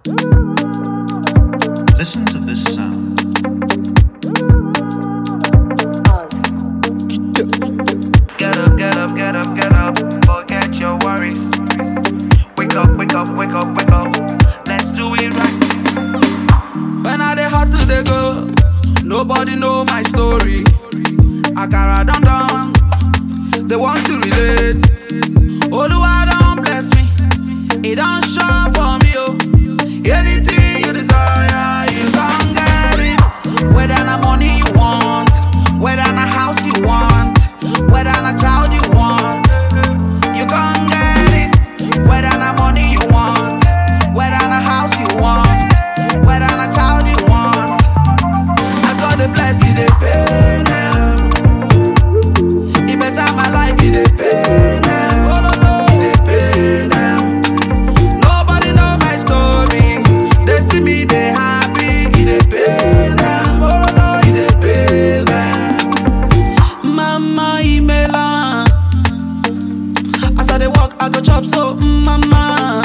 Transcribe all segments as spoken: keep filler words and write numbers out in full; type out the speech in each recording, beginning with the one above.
Listen to this sound. Get up, get up, get up, get up. Forget your worries. Wake up, wake up, wake up, wake up. Let's do it right. When I dey hustle, they go. Nobody know my story. Akara dum dum. They want to relate. Oluwa don bless me. It don't show for me, oh. Anything you desire, you gon' get it. Whether na money you want, whether na house you want, whether na child you want, you gon' get it. Whether na money you want, whether na house you want, whether na child you want, as God dey bless you, dey pay now. It better my life, you dey pay now. You dey pay now. Nobody know my story. They see me, they happy. You dey pay now. Oh no, you dey pay now. Mama Imela, as I dey walk, I go chop so mm, mama.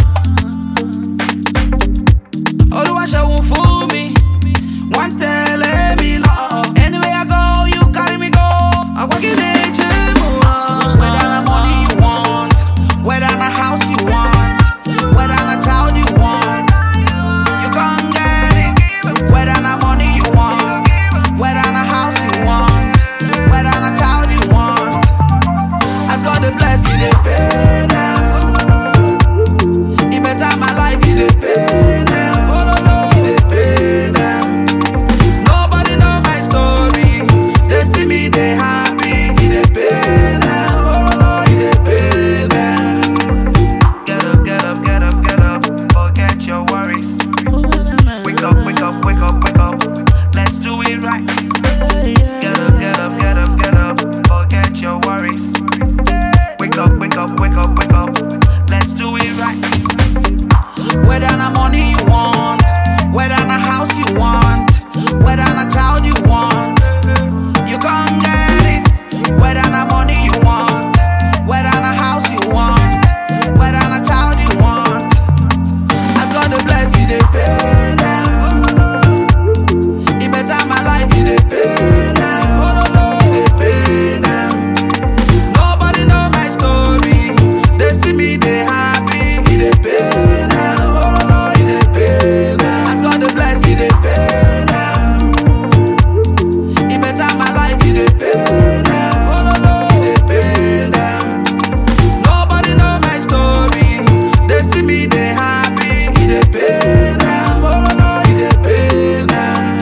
Oluwa ṣeun fún mi, wọ́n tẹ̀lé mi lọ. Anywhere I go, you carry me go. Àwọ̀gídé mu wọn. Whether na money you want, whether na house you want, whether na child you want, you gon' get it. Whether na money you want, whether na house you want, whether na child you want, as God dey bless you, dey pay now. It better my life, you dey pay now. You dey pay now. Nobody know my story. They see me, they happy. You dey pay now. Oh no, you dey pay now. Get up, get up, get up, get up. Forget your worries. Wake up, wake up, wake up, wake up. Let's do it right. Get up, get up, get up, get up. Forget your worries. Wake up, wake up, wake up, wake up. Let's do it right. Whether na money you want, whether na house you want, whether na child you want, you gon' get it. Whether na money you want, whether na house you want, whether na child you want, as God dey bless you, dey pay now. It better my life, you dey pay now. You dey pay now. Nobody know my story. They see me, they happy. You dey pay now. Oh no, you dey pay now. As God dey bless you, dey pay now. It better my life, you dey pay now. You dey pay now. Nobody know my story. They see me, they happy. You dey pay now. Oh no, you dey pay now.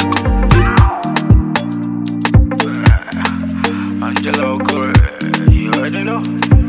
Angelo Correa, you already know.